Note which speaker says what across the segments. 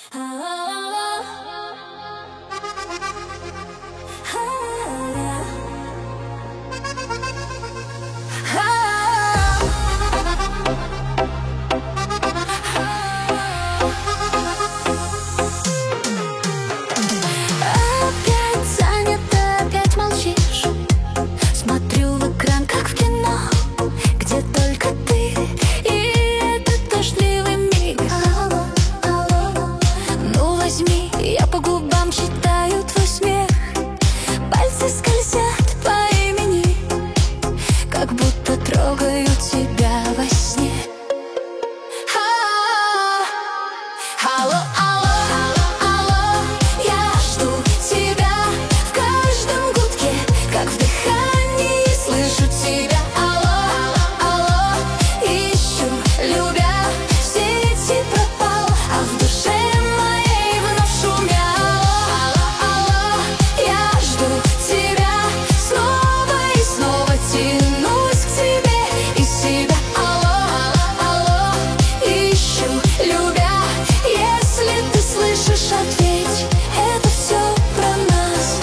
Speaker 1: Я по губам читаю твой смех. Пальцы скользят по имени, как будто трогаю тебя во сне. Алло, алло, алло, я жду тебя в каждом гудке, как в дыхании слышу тебя. Алло, алло, ищу, любя, в сети пропал, а в душе моей вновь шумят. Алло, я жду тебя, снова и снова тянусь к тебе и себя. Алло, алло, ищу, любя, если ты слышишь, ответь, это все про нас.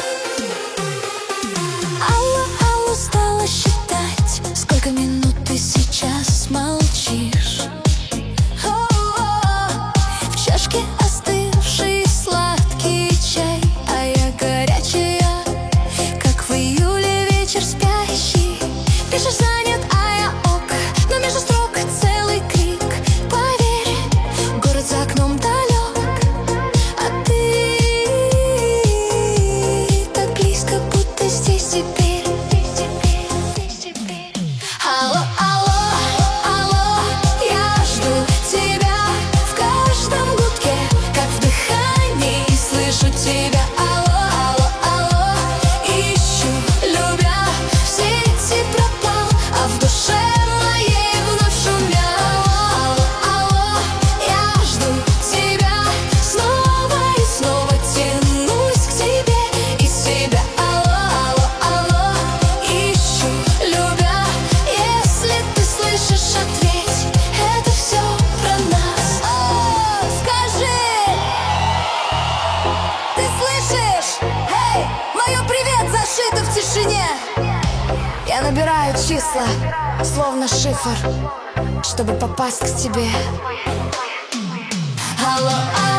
Speaker 1: Алло, алло, стала считать, сколько минут ты сейчас молчишь. В чашке остывший сладкий чай, а я горячая, как в июле вечер спящий. Пишешь занят, а я ок, но между строк целый крик. Поверь, город за окном далек, а ты так близко, будто здесь теперь. Алло, алло, алло, я жду тебя в каждом гудке, как в дыхании слышу тебя. Алло, алло, ищу, любя, в сети пропал, а в душе моей вновь шумят. Алло, я жду тебя, снова и снова тянусь к тебе и себя. Алло, алло, ищу, любя, если ты слышишь, ответь, это все про нас. Скажи, ты слышишь? Эй, мое привет зашито в тишине. Я набираю числа, словно шифр, чтобы попасть к тебе. Алло,